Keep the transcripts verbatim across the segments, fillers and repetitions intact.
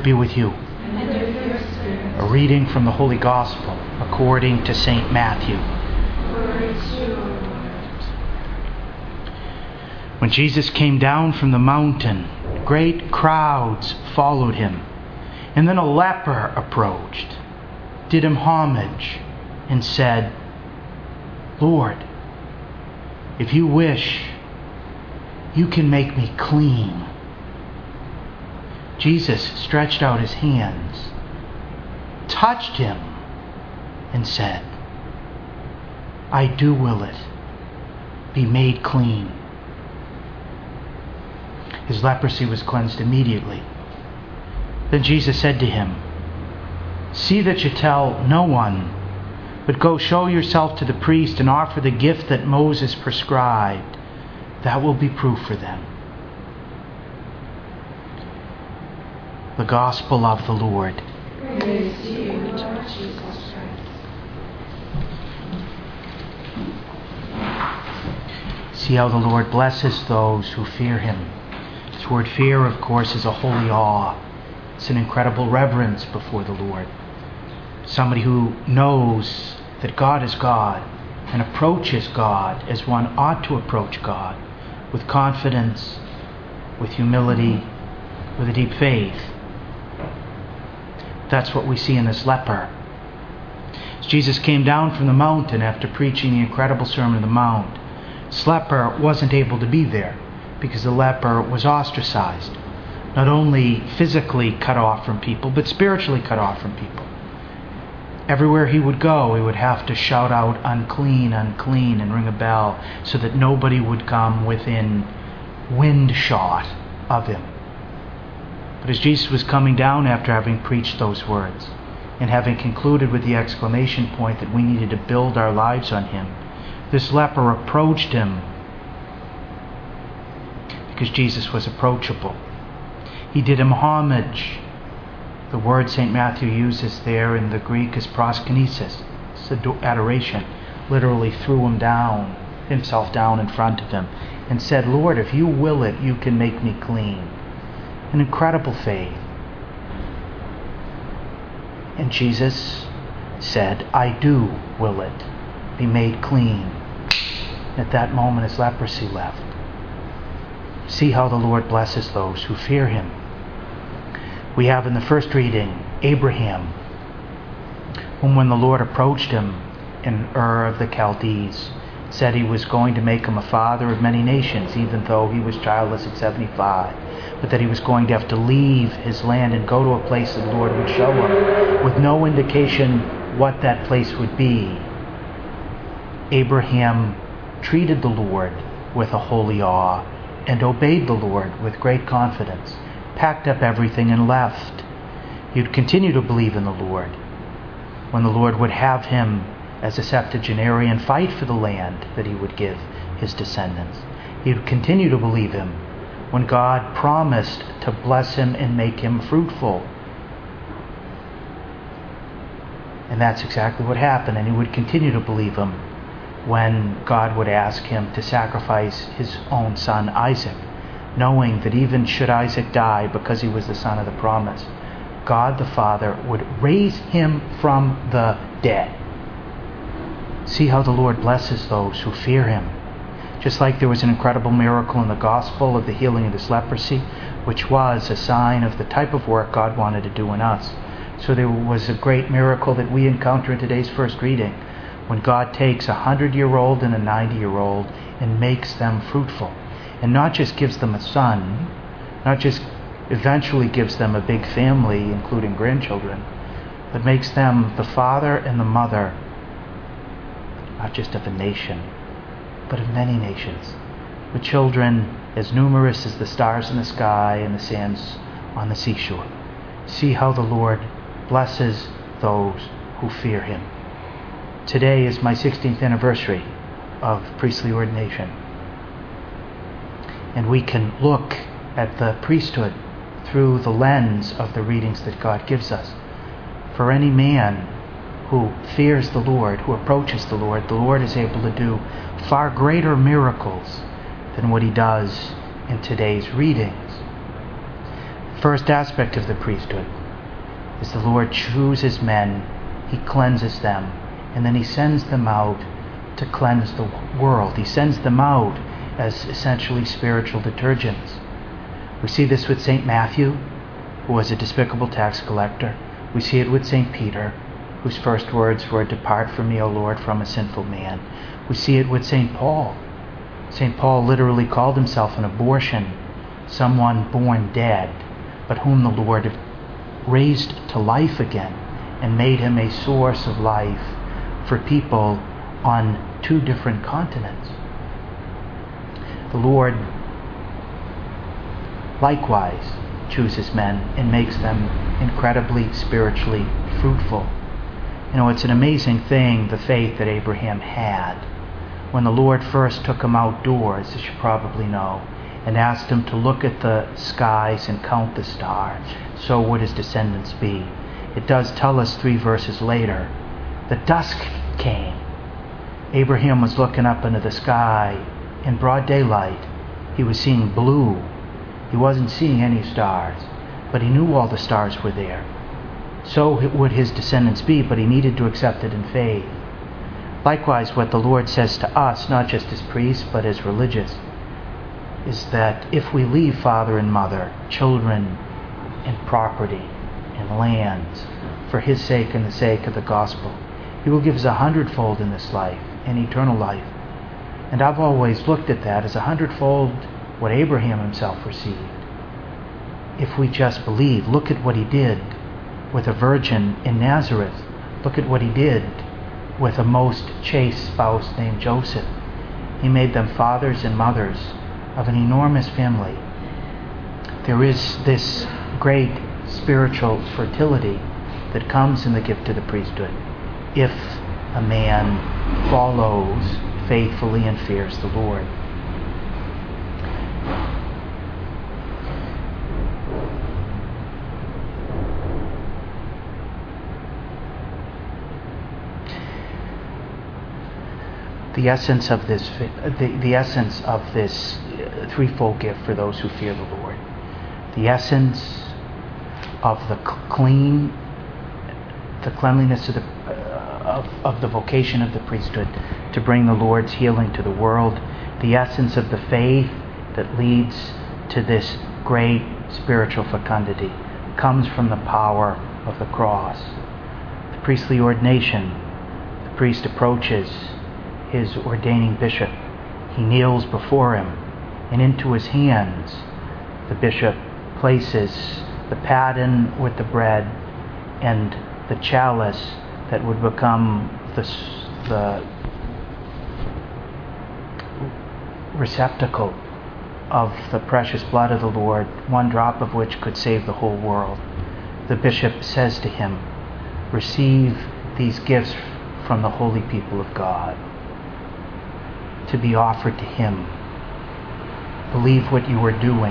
be with you. And with your spirit. A reading from the Holy Gospel according to Saint Matthew. Glory to you, Lord. When Jesus came down from the mountain, great crowds followed him. And then a leper approached, did him homage, and said, "Lord, if you wish, you can make me clean." Jesus stretched out his hands, touched him, and said, "I do will it. Be made clean." His leprosy was cleansed immediately. Then Jesus said to him, "See that you tell no one, but go show yourself to the priest and offer the gift that Moses prescribed. That will be proof for them." The Gospel of the Lord. Praise to you, Lord Jesus Christ. See how the Lord blesses those who fear him. This word fear, of course, is a holy awe. It's an incredible reverence before the Lord. Somebody who knows that God is God and approaches God as one ought to approach God, with confidence, with humility, with a deep faith. That's what we see in this leper. As Jesus came down from the mountain after preaching the incredible Sermon on the Mount, this leper wasn't able to be there because the leper was ostracized. Not only physically cut off from people, but spiritually cut off from people. Everywhere he would go, he would have to shout out, "Unclean, unclean," and ring a bell so that nobody would come within wind shot of him. But as Jesus was coming down after having preached those words, and having concluded with the exclamation point that we needed to build our lives on him, this leper approached him because Jesus was approachable. He did him homage. The word Saint Matthew uses there in the Greek is proskinesis. It's adoration. Literally threw him down, himself down in front of him, and said, "Lord, if you will it, you can make me clean." An incredible faith. And Jesus said, "I do will it. Be made clean." At that moment his leprosy left. See how the Lord blesses those who fear him. We have in the first reading Abraham, whom when the Lord approached him in Ur of the Chaldees, said he was going to make him a father of many nations, even though he was childless at seventy-five, but that he was going to have to leave his land and go to a place that the Lord would show him, with no indication what that place would be. Abraham treated the Lord with a holy awe and obeyed the Lord with great confidence, packed up everything and left. He would continue to believe in the Lord. When the Lord would have him as a septuagenarian fight for the land that he would give his descendants, he would continue to believe him when God promised to bless him and make him fruitful. And that's exactly what happened, and he would continue to believe him when God would ask him to sacrifice his own son Isaac, knowing that even should Isaac die because he was the son of the promise, God the Father would raise him from the dead. See how the Lord blesses those who fear him. Just like there was an incredible miracle in the gospel of the healing of this leprosy, which was a sign of the type of work God wanted to do in us. So there was a great miracle that we encounter in today's first reading, when God takes a hundred-year-old and a ninety-year-old and makes them fruitful. And not just gives them a son, not just eventually gives them a big family, including grandchildren, but makes them the father and the mother, not just of a nation, but of many nations, with children as numerous as the stars in the sky and the sands on the seashore. See how the Lord blesses those who fear him. Today is my sixteenth anniversary of priestly ordination. And we can look at the priesthood through the lens of the readings that God gives us. For any man who fears the Lord, who approaches the Lord, the Lord is able to do far greater miracles than what he does in today's readings. first aspect of the priesthood is the Lord chooses men, He cleanses them, and then He sends them out to cleanse the world. He sends them out as essentially spiritual detergents. We see this with Saint Matthew, who was a despicable tax collector. We see it with Saint Peter, whose first words were, "Depart from me, O Lord, from a sinful man." We see it with Saint Paul. Saint Paul literally called himself an abortion, someone born dead, but whom the Lord raised to life again and made him a source of life for people on two different continents. The Lord likewise chooses men and makes them incredibly spiritually fruitful. You know, it's an amazing thing, the faith that Abraham had. When the Lord first took him outdoors, as you probably know, and asked him to look at the skies and count the stars, so would his descendants be. It does tell us three verses later that dusk came. Abraham was looking up into the sky in broad daylight. He was seeing blue. He wasn't seeing any stars, but he knew all the stars were there. So would his descendants be, but he needed to accept it in faith. Likewise, what the Lord says to us, not just as priests, but as religious, is that if we leave father and mother, children, and property, and lands, for His sake and the sake of the gospel, He will give us a hundredfold in this life, in eternal life. And I've always looked at that as a hundredfold what Abraham himself received. If we just believe, look at what he did with a virgin in Nazareth. Look at what he did with a most chaste spouse named Joseph. He made them fathers and mothers of an enormous family. There is this great spiritual fertility that comes in the gift of the priesthood if a man follows faithfully and fears the Lord. The essence of this, the, the essence of this threefold gift for those who fear the Lord. The essence of the clean, the cleanliness of the uh, of, of the vocation of the priesthood to bring the Lord's healing to the world. The essence of the faith that leads to this great spiritual fecundity comes from the power of the cross. The priestly ordination. The priest approaches his ordaining bishop. He kneels before him, and into his hands the bishop places the paten with the bread and the chalice that would become the, the receptacle of the precious blood of the Lord, one drop of which could save the whole world. The bishop says to him, "Receive these gifts from the holy people of God, to be offered to Him. Believe what you are doing.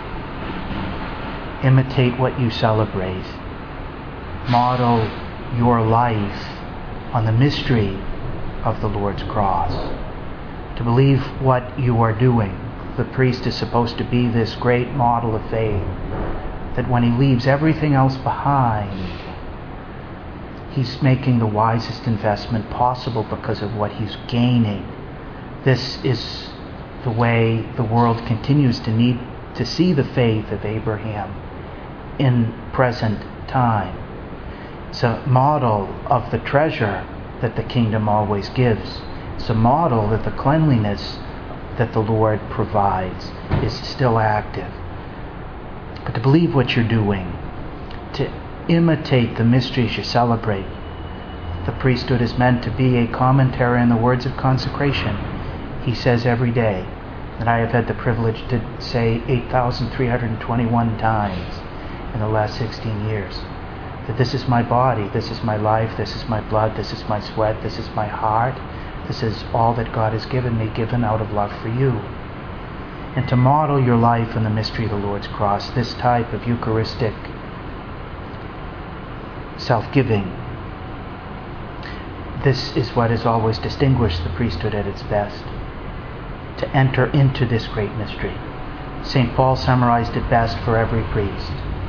Imitate what you celebrate. Model your life on the mystery of the Lord's cross. To believe what you are doing." The priest is supposed to be this great model of faith, that when he leaves everything else behind, he's making the wisest investment possible because of what he's gaining. This is the way the world continues to need to see the faith of Abraham in present time. It's a model of the treasure that the kingdom always gives. It's a model that the cleanliness that the Lord provides is still active. But to believe what you're doing, to imitate the mysteries you celebrate, the priesthood is meant to be a commentary on the words of consecration. He says every day, that I have had the privilege to say eight thousand three hundred twenty-one times in the last sixteen years, that this is my body, this is my life, this is my blood, this is my sweat, this is my heart, this is all that God has given me, given out of love for you. And to model your life in the mystery of the Lord's cross, this type of Eucharistic self-giving, this is what has always distinguished the priesthood at its best. To enter into this great mystery. Saint Paul summarized it best for every priest.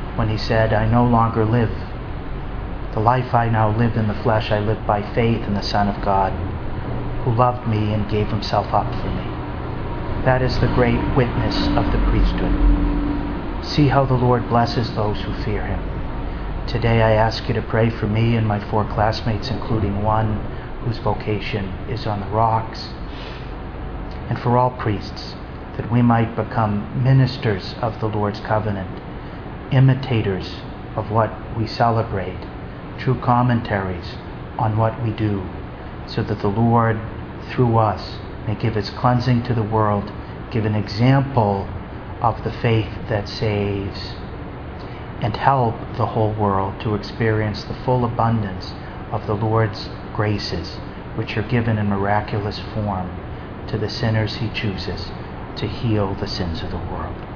when he said, I no longer live. The life I now live in the flesh, I live by faith in the Son of God, who loved me and gave himself up for me. That is the great witness of the priesthood. See how the Lord blesses those who fear him. Today I ask you to pray for me and my four classmates, including one whose vocation is on the rocks, and for all priests, that we might become ministers of the Lord's covenant, imitators of what we celebrate, true commentaries on what we do, so that the Lord, through us, may give his cleansing to the world, give an example of the faith that saves, and help the whole world to experience the full abundance of the Lord's graces, which are given in miraculous form to the sinners he chooses to heal the sins of the world.